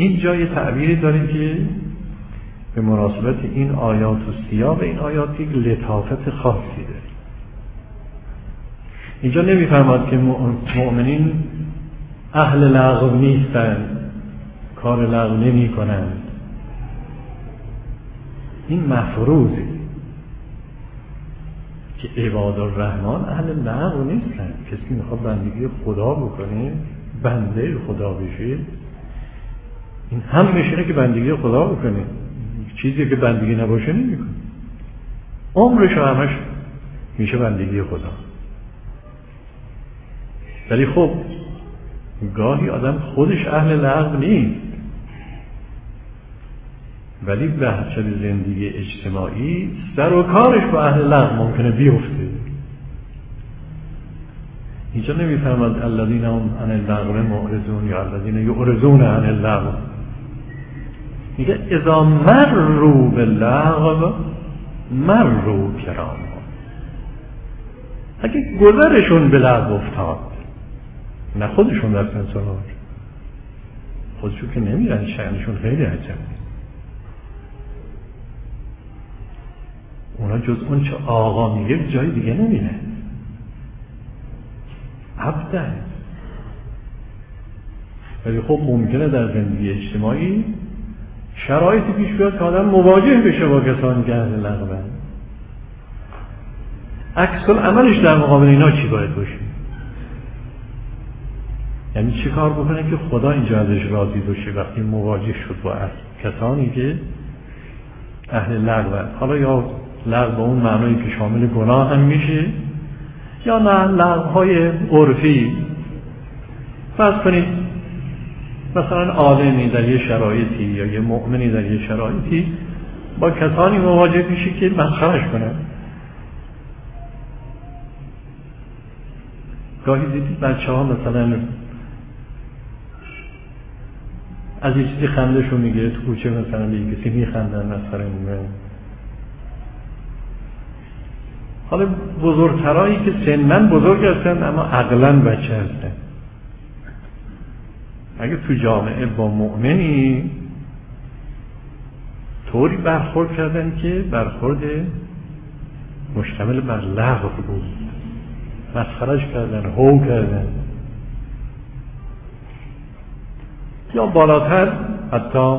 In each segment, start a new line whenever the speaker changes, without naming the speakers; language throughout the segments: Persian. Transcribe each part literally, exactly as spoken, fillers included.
اینجا یه تعبیری داریم که به مناسبت این آیات و سیاق این آیات یک لطافت خاصی داره. اینجا نمی‌فرماد که مؤمنین اهل لغو نیستند، کار لغو نمی کنند. این مفروضه که عباد الرحمن اهل لغو نیستند. کسی میخواد بندگی خدا بکنه، بنده خدا بشه، این هم میشه که بندگی خدا بکنه. چیزی که بندگی نباشه نمیکنه، عمرش همش میشه بندگی خدا. ولی خب گاهی آدم خودش اهل لغو نیست، ولی بحث زندگی اجتماعی سر و کارش با اهل لغو ممکنه بیفته. اینجا نمیفهمد الذین هم عن اللغو معرضون یا الذین یعرضون عن اللغو. میگه اذا مروا باللغو مروا کراما. اگه گذرشون به لغو افتاد، نه خودشون رفتن سراغ، خودشون که نمیرن، شأنشون خیلی عجبه. اونا جز اون چه آقا میگه جای دیگه نمیره، عبده. ولی خب ممکنه در زندگی اجتماعی شرایطی پیش بیاد که آدم مواجه بشه با کسانی که اهل لغوند. عکس العملش در مقابل اینا چی باید باشه؟ یعنی چی کار بکنه که خدا اینجا ازش راضی بشه وقتی مواجه شد با کسانی که اهل لغوند؟ حالا یا لغو با اون معنایی که شامل گناه هم میشه، یا نه لغوهای عرفی. فرض کنید مثلا عالمی در یه شرایطی یا یه مؤمنی در یه شرایطی با کسانی مواجه میشه که مسخرهش کنه. گاهی دیدید بچه ها مثلا از یه چیزی خندشو میگیره تو کوچه، مثلا به یه کسی میخندن، مسخره میکنن. حالا بزرگترایی که سنن بزرگ هستن اما عقلن بچه هستن، اگه تو جامعه با مؤمنی طوری برخورد کردن که برخورد مشتمل بر لغو بود، مسخرهش کردن، هو کردن، یا بالاتر حتی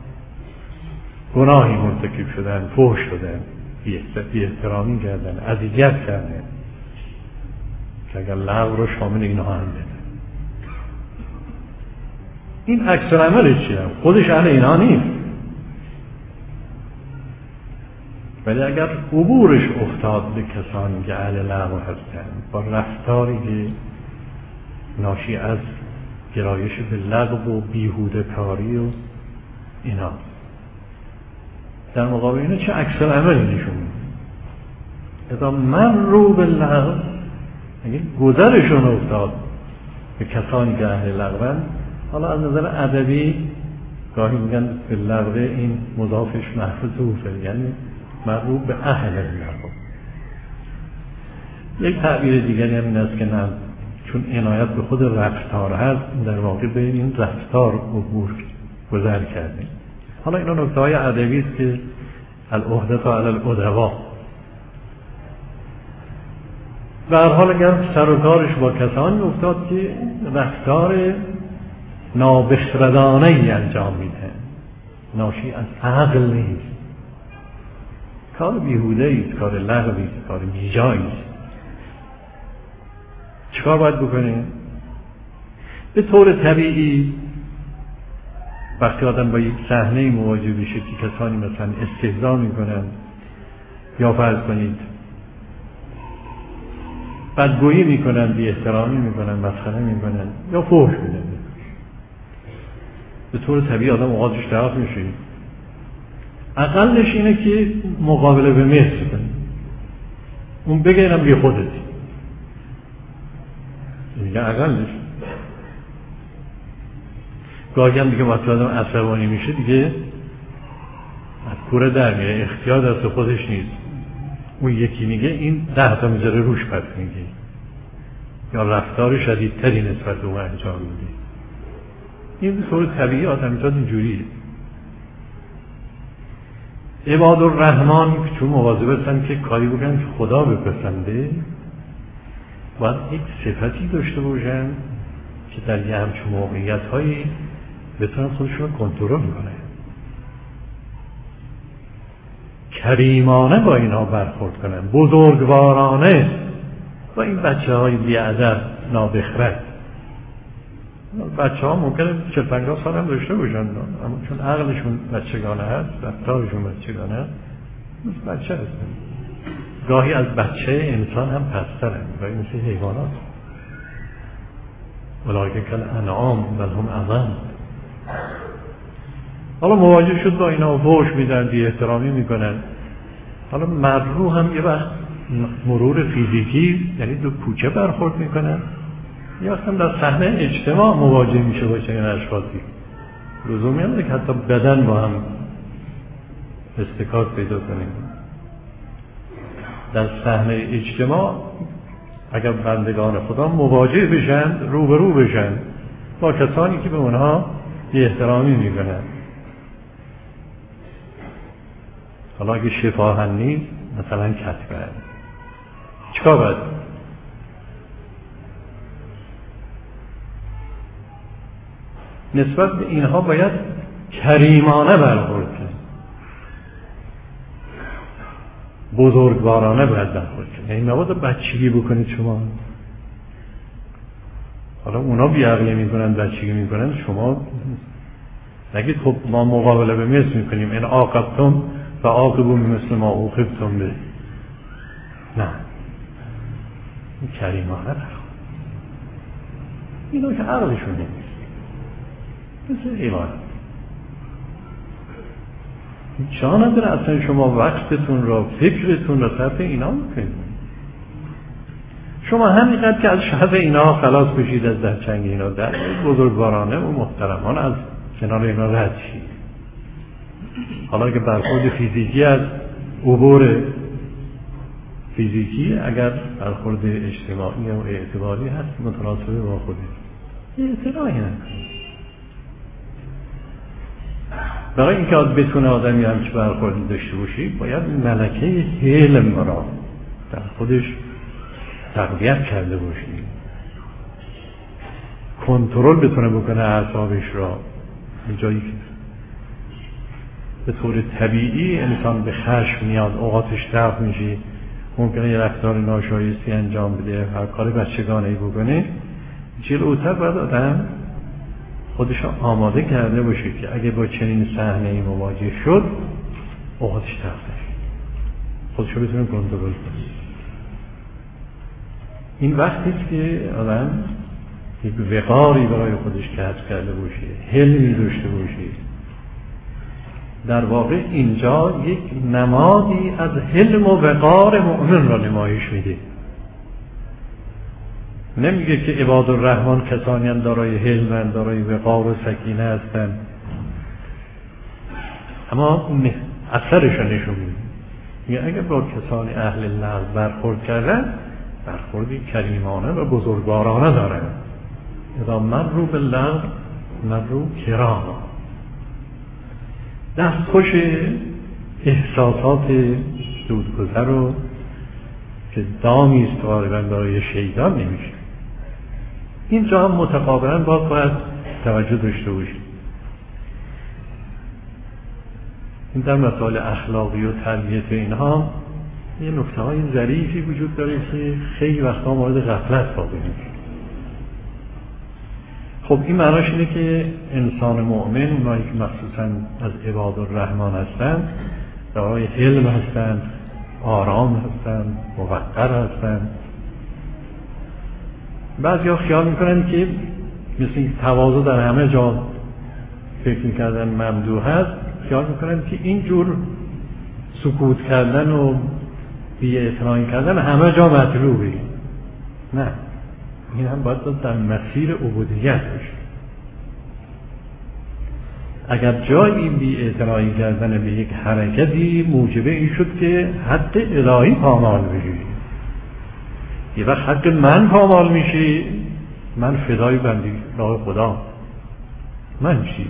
گناهی مرتکب شدن، فحش شدن، بی احترامی کردن، اذیت کردن، که اگر لغو رو شامل اینها هم بده. این عکس العملش چیه؟ خودش اهل اینها نیست، ولی اگر عبورش افتاد به کسانی که اهل لغو هستند با رفتاری که ناشی از گرایش به لغو و بیهوده کاری و اینا، در مقابل اینا چه عکس العملی نشون میده؟ اذا مروا باللغو، اگه گذرشون افتاد به کسانی که اهل لغوند. حالا از نظر ادبی گاهی میگن به لغو این مضافش محذوفه، یعنی مربوط به اهل لغو. یک تعبیر دیگری هم این است که نه، چون عنایت به خود رفتار هست، در واقع به این رفتار عبور گذر کرده. حالا اینا نکته های ادبی است که العهدة علی الادبا. به هر حال اگر سر و کارش با کسانی افتاد که رفتار نابخردانه ای انجام میده، ناشی از عقل نیست، کار بیهوده ایست، کار لغوی است، کار بیجایی است، چیکار باید بکنه؟ به طور طبیعی وقتی آدم با یک صحنه مواجه بشه که کسانی مثلا استهزا میکنن، یا فرض کنید بدگویی میکنن، بی احترامی میکنن، مسخره میکنن، یا فحش میدن، به طور طبیعی آدم اوقاتش طرف میشه. اقلش اینه که مقابله به مثل کنه، اون بگه اینم بی خودتی، دیگه اقلش. گاهی هم دیگه وقتی آدم عصبانی میشه دیگه از کوره در میره، اختیار دست خودش نیست. اون یکی میگه این ده تا میذاره روش پس میگه، یا رفتار شدیدتری نسبت به اون انجام میده. این طور طبیعی آدمیزاد اینجوریه. عباد الرحمن چون مواظب هستن که کاری بکنن که خدا بپسنده، باید یک صفتی داشته باشن که در یه همچون موقعیت هایی بتونن خودشون رو کنترل کنه، کریمانه با اینا برخورد کنن، بزرگوارانه با این بچه های بی‌ادب نابخرد. بچه ها ممکنه چهل پنجاه سال هم داشته باشن، اما چون عقلشون بچگانه هست، رفتارشون بچگانه هست، مثل بچه هستن. گاهی از بچه انسان هم پسترن، گاهی مثل حیوانات. اولئک کالانعام بل هم اضل. حالا مواجه شد با اینا، فحش میدن، بی احترامی میکنن. حالا مرو هم یه وقت مرور فیزیکی، یعنی دو کوچه برخورد میکنن، یا اصلا در صحنه اجتماع مواجه میشه با چنین اشخاصی. لزومی نداره که حتی بدن با هم استکاک پیدا کنیم. در صحنه اجتماع اگر بندگان خدا مواجه بشن، روبرو بشن با کسانی که به اونها بی احترامی میکنن، حالا اگه شفاهن نیست، مثلا کتبه، چیکار باید؟ نسبت به اینها باید کریمانه برخورد کنید، بزرگوارانه باید برخورد کنید. یعنی نباید بچگی بکنید شما. حالا اونا بیعقلی میکنن، بچگی میکنن، شما نگید خب ما مقابله به مثل میکنیم، این عاقبتم و عاقبوا مثل ما عوقبتم به. نه، این کریمانه برخورد. اینا که عقلشون نیست، مثل ایمان جا نداره اصلا شما وقتتون را، فکرتون را صرف اینا میکنید. شما همینقدر که از شر اینا خلاص بشید، از درچنگ اینا، در بزرگوارانه و محترمان از کنار اینا رد شید. حالا که برخورد فیزیکی از عبور فیزیکی، اگر برخورد اجتماعی و اعتباری هست متناسب با خودت، اعتراضی نکنید. برای اینکه بتونه آدمی همچه برخوردی داشته باشی، باید ملکه حلم را در خودش تقویت کرده باشی، کنترل بتونه بکنه اعصابش را. به جایی که به طور طبیعی انسان به خشم میاد، اوقاتش تلخ میشه، ممکنه یه رفتار ناشایستی انجام بده، هر کار بچگانه‌ای بکنه، جلوتر باید آدم خودش آماده کرده باشه که اگه با چنین صحنه‌ای مواجه شد، اوقاتش تلخ نشه، خودش رو بتونه کنترل کنه. این وقتی که آدم یک وقاری برای خودش کسب کرده باشه، حلمی داشته باشه. در واقع اینجا یک نمادی از حلم و وقار مؤمن را نمایش میده. نمیگه که عباد الرحمن کسانی هم دارای حلم، دارای وقار و سکینه هستند، اما اثرش را نشون میده. میگه اگر با کسانی اهل لغو برخورد کردن، برخوردی کریمانه و بزرگوارانه دارن. اذا مروا باللغو مروا کراما. دستخوش احساسات زودگذر رو که دامی است غالبا برای شیطان نمیشه. اینجا هم متقابلا باید باید توجه داشته باشید. این در مسائل اخلاقی و تربیت اینها یه نکته های ظریفی وجود داره که خیلی وقتا مورد غفلت واقع میشه. خب این معناش اینه که انسان مؤمن، اونایی که مخصوصا از عباد الرحمن هستند، دارای حلم هستند، آرام هستند، موقر هستند. بعضی ها خیال میکنن که مثل این تواضع در همه جا فکر میکردن ممدوح هست، خیال میکنن که اینجور سکوت کردن و بی‌اعتنایی کردن همه جا مطلوبه. نه، این هم باید در مسیر عبودیت باشه. اگر جایی بی‌اعتنایی کردن به یک حرکتی موجب این شد که حد الهی پامال بشه، یه وقت حد من پامال میشه، من فدای بندی راه خدا. من چی؟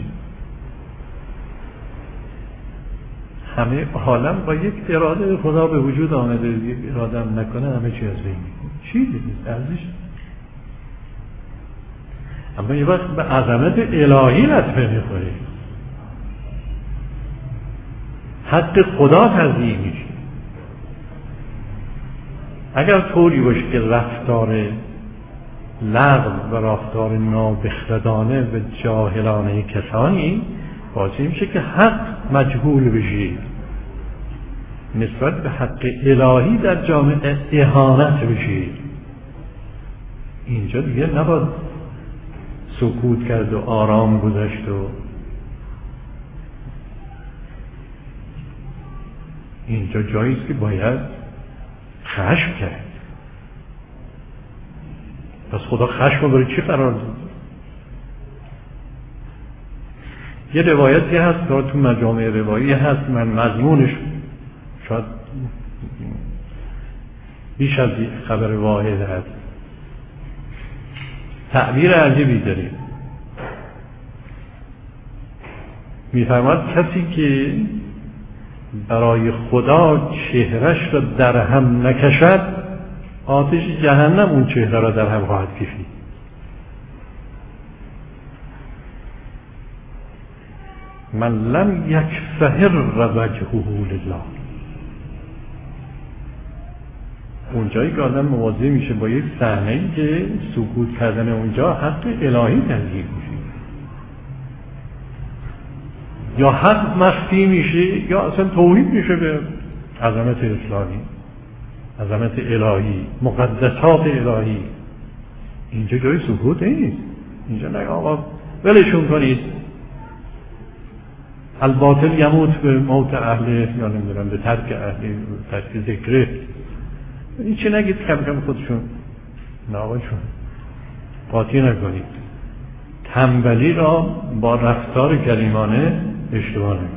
همه عالم با یک اراده خدا به وجود آمده، یک اراده هم نکنه همه چی از بین میره. چی دیدید؟ ارزش؟ اما یه وقت به عظمت الهی لطمه میخوری، حق خدا تضییع میشه. اگر طوری باشه که رفتار لغو و رفتار نابخردانه و جاهلانه کسانی باعث میشه که حق مجهول بشه، نسبت به حق الهی در جامعه اهانت بشه، اینجا دیگه نباید سکوت کرد و آرام گذشت و اینجا جاییست که باید خشم کرد. پس خدا خشم برای چی قرار داد؟ یه روایتی هست که تو مجامع روایی هست، من مضمونش شاید بیش از خبر واحد هست، تعبیر عجیبی داریم. میفرماد کسی که برای خدا چهرش را در هم نکشد، آتش جهنم اون چهره را در هم خواهد کشید. من لم یکفهر وجهه لله. اونجایی که آدم مواجه میشه با یک صحنه‌ای که سکوت کردن اونجا حق الهی تضییع میشه، یا حق مخفی میشه یا اصلا توهین میشه به عظمت اسلامی، عظمت الهی، مقدسات الهی. اینجا جای سکوت نیست. اینجا نه آقا ولشون کنید، الباطل یموت به موت اهل، یا نمیدونم به ترک اهل، ترک ذکره. این چه نگید کم کم خودشون، نه آقا چون قاطی نکنید. تنبلی را با رفتار کریمانه اشتباه نکنید.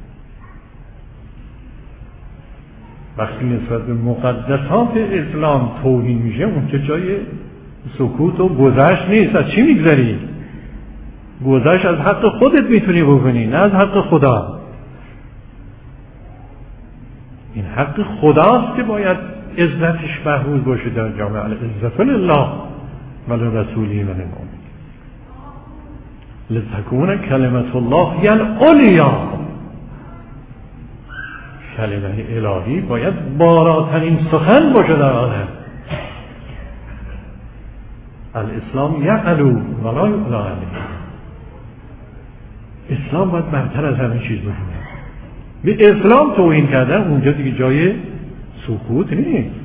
وقتی نسبت به مقدسات اسلام توهین میشه، اون که جای سکوت و گذشت نیست. از چی میگذری؟ گذشت از حق خودت میتونی بکنی، نه از حق خدا. این حق خداست که باید عزتش محفوظ باشه در جامعه. العزت لله ولرسوله وللمؤمنین لتکون کلمت الله هی العلیا. کلمه الهی باید بالاترین سخن باشه در عالم. الاسلام یعلو ولا یعلی علیه. اسلام باید برتر از همه چیز باشه. به اسلام توهین کردن اونجا دیگه جای سکوت نیست.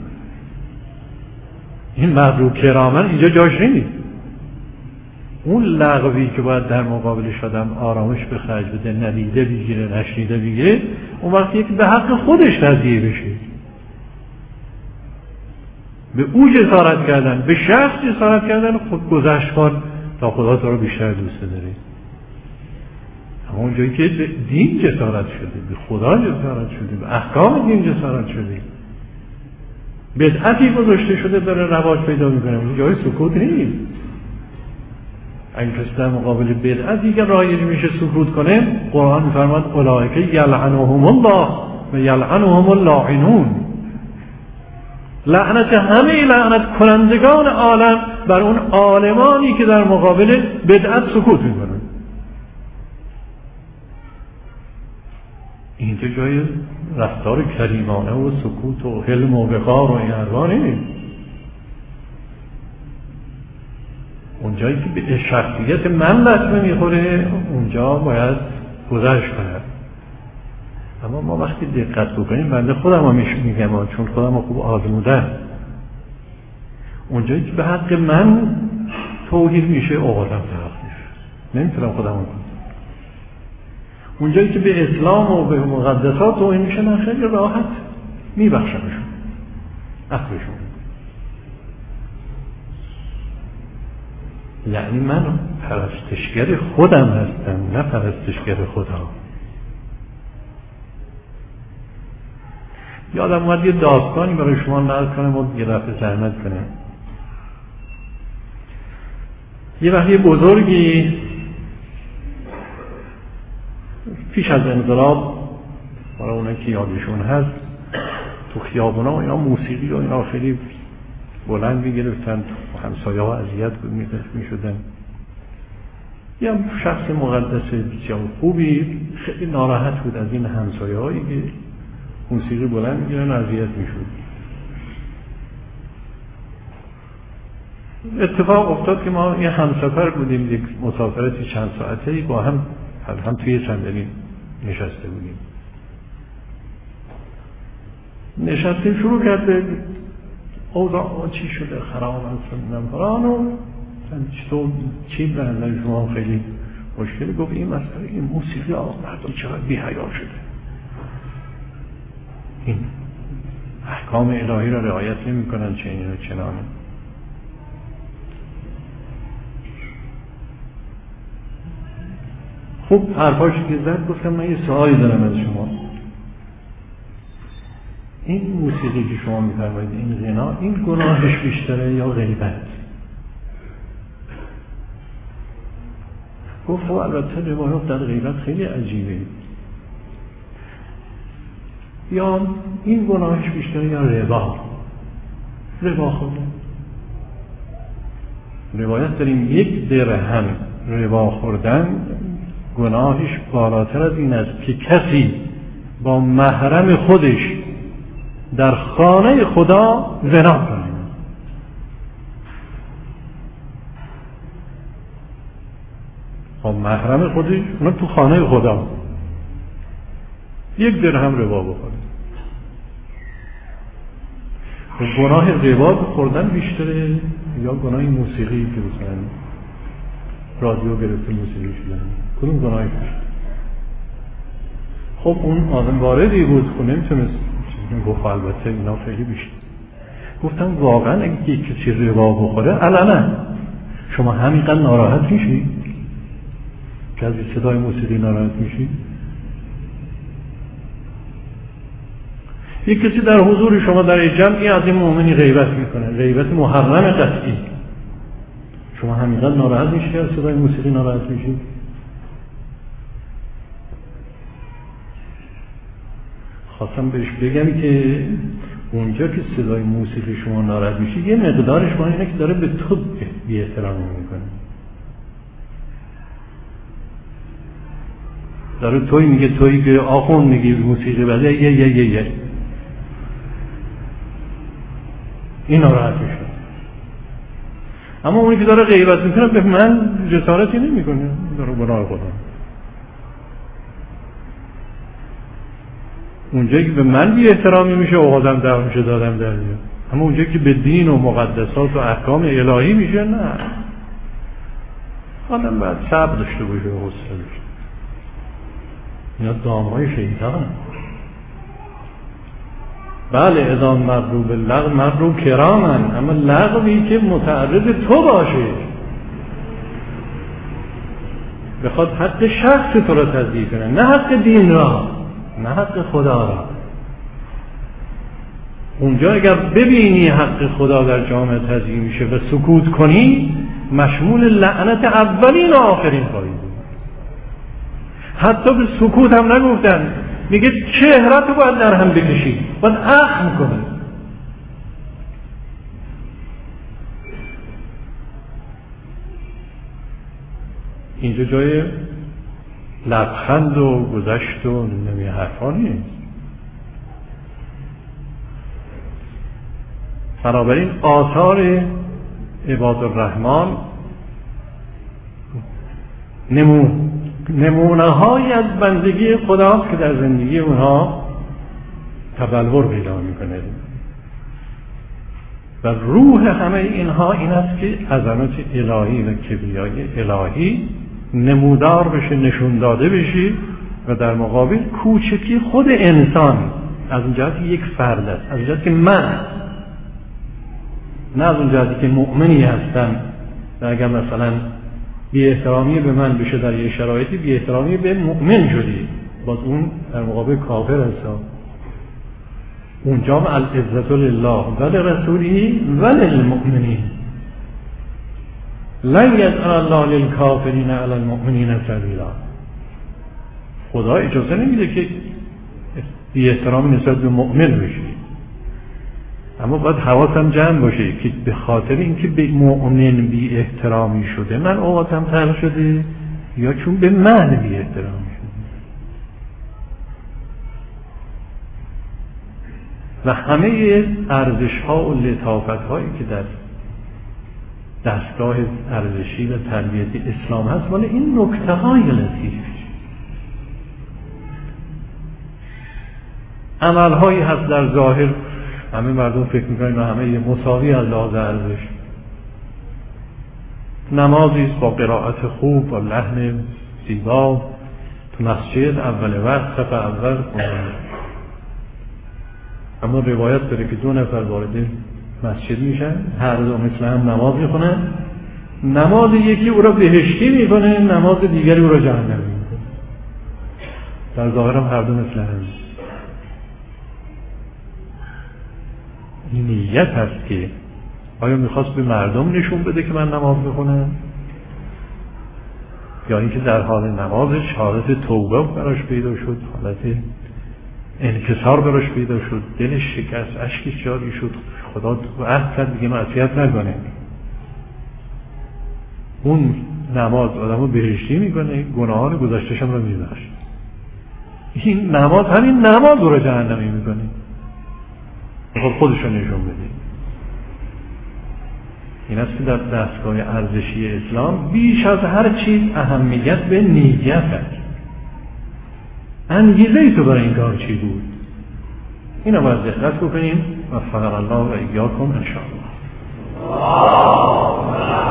این مبروک کرامن اینجا جاش نیست. اون لغوی که باید در مقابلش آدم آرامش به خرج بده، ندیده بگیره، نشنیده بگیره، اون وقتی که به حق خودش تضییع بشه. به او جسارت کردن، به شخص جسارت کردن، خود گذشت کن تا خدا تو رو بیشتر دوست داره. اما اون جایی که به دین جسارت شده، به خدا جسارت شده، به احکام دین جسارت شده، بدعتی گذاشته شده داره رواج پیدا میکنه، اون جای سکوت نیست. اگه کسی در مقابل بدعتی که رایج میشه سکوت کنه، قرآن میفرماد اولئک یلعنهم الله و یلعنهم اللاعنون. لعنت همه لعنت کنندگان عالم بر اون عالمانی که در مقابل بدعت سکوت میکنن. اینجا جای رفتار کریمانه و سکوت و حلم و وقار و این حرفا نیست. اونجایی که به شخصیت من لطمه میخوره اونجا باید گذشت کنه. اما ما وقتی دقت بکنیم، بنده خودم هم میگم چون خودم هم خوب آزمودم، اونجایی که به حق من توهین میشه اوقاتم طرف میشه، نمیتونم خودم رو کنم. اونجایی که به اسلام و به مقدسات توهین میشه، من خیلی راحت میبخشمشون، عفوشون. یعنی من پرستشگر خودم هستم، نه پرستشگر خدا. یادم اومد یه داستانی برای شما نقل کنم و یه رفع زحمت کنم. یه وقتی بزرگی پیش از انقلاب برای اونایی که یادشون هست تو خیابونا و اینا موسیقی و اینا خیلی بلند میگرفتن، همسایه ها اذیت میشدن. یه شخص مقدس بسیار خوبی خیلی ناراحت بود از این همسایه هایی که موسیقی بلند میگیرن اذیت میشد. اتفاق افتاد که ما یه همسفر بودیم، یک مسافرتی چند ساعته‌ای با هم هم توی صندلی نشسته بودیم. نشستیم شروع کرد به اوضاع چی شده خراب است نمیدونم و چطور چی برندن شما خیلی مشکلی. گفت این مسئله این موسیقی آقا مردم چقدر بی حیا شده، این احکام الهی را رعایت نمی کنن چنین و چنانه. خب حرفاش که زد گفتم من یه سوالی دارم از شما، این موسیقی که شما می‌فرمایید این غنا این گناهش بیشتره یا غیبت؟ گفت خب البته روایات در غیبت خیلی عجیبه، یا این گناهش بیشتره یا ربا ربا خوردن. روایت داریم یک درهم ربا خوردن گناهش بالاتر از این است که کسی با محرم خودش در خانه خدا زنا کنه. با محرم خودش اون تو خانه خدا یک درهم ربا بخوره. گناه ربا خوردن بیشتره یا گناه موسیقی که مثلا رادیو گرفته موسیقی شدن؟ کدوم گناهی بیشتر؟ خب اون آدم واردی بود خب نمیتونست گفت البته اینا خیلی بیشتر. گفتم واقعا اگه کسی ربا بخوره علنا شما همینقدر ناراحت میشی که از صدای موسیقی ناراحت میشی؟ یک کسی در حضور شما در جمعی از این مؤمنی غیبت میکنه، غیبت محرم قطعی، شما همینقدر ناراحت میشی که از صدای موسیقی ناراحت میشی؟ خواستم بهش بگم که اونجا که صدای موسیقی شما ناراحت میشه یه مقدارش با اینه که داره به تو بی احترامی میکنه، داره توی میگه توی که آخون میگی موسیقی بده یه یه یه یه این ناراحت میشه. اما اونی که داره غیبت میکنه به من جسارتی نمیکنه، داره گناه خدا. اونجایی که به من بی احترامی میشه اوقادم در میشه دادم در میاد، اما اونجایی که به دین و مقدسات و احکام الهی میشه نه، آدم باید صبر داشته باشه و حوصله داشته. اینا دامهای شیطان. بله اذا مروا باللغو مروا کراما، اما لغوی که متعرض تو باشه بخواد حق شخص تو را تضییع کنه، نه حق دین را، نه حق خدا را. اونجا اگر ببینی حق خدا در جامعه تضییع میشه و سکوت کنی مشمول لعنت اولین و آخرین خواهی بود. حتی به سکوت هم نگفتن، میگه چهره‌تو باید در هم بکشی، باید اخم کنی. اینجا جای لبخند و گذشت و نمی حرفا نیست. بنابراین آثار عباد الرحمن نمو نمونه های از بندگی خداست که در زندگی اونها تبلور پیدا میکنه و روح همه اینها این است که عظمت الهی و کبریای الهی نمودار بشه، نشون داده بشه و در مقابل کوچکی خود انسان از اون جهتی یک فرد است، از اون جهتی که من، نه از اون جهتی که مؤمنی هستم و اگر مثلا بی احترامی به من بشه در یه شرایطی بی احترامی به مؤمن شدی، باز اون در مقابل کافر هست. اونجا العزت لله و لرسوله و للمؤمنین لن یجعل الله للکافرین علی المؤمنین سبیلا. خدا اجازه نمیده که بی احترامی نسبت به مؤمن بشی، اما باید حواسم جمع باشه که به خاطر اینکه به مؤمن بی احترامی شده من اوقاتم تلخ شده یا چون به من بی احترامی شده. و همه ارزش ها و لطافت هایی که در دستگاه ارزشی و تربیتی اسلام هست مال این نکته های لطیف. عمل هایی هست در ظاهر همه مردم فکر میکنن و همه مساوی از لحاظ ارزش. نمازی است با قرائت خوب با لحن زیبا تو مسجد اول وقت صف اول خوندن، اما روایت داره که دو نفر وارد مسجد میشن، هر دو مثل هم نماز میخونن، نماز یکی او را بهشتی میکنه، نماز دیگری او را جهنمی میکنه. در ظاهر هم هر دو مثل هم. این نیت هست که آیا میخواست به مردم نشون بده که من نماز میخونم، یا اینکه در حال نمازش حالت توبه براش پیدا شد، حالت انکسار براش پیدا شد، دلش شکست، اشکش جاری شد، خدا تو عهد کرد دیگه معصیت نکنه. اون نماز آدمو بهشتی میکنه، گناهان گذشته‌ش هم رو میبخشه. این نماز همین نماز رو جهنمی میکنه. خب خودشو نشون بده. این است که در دستگاه ارزشی اسلام بیش از هر چیز اهمیت به نیت است. انگیزه تو برای این کار چی بود؟ اینو باید دقت بکنیم. وفقنا الله و ایاکم ان شاء الله.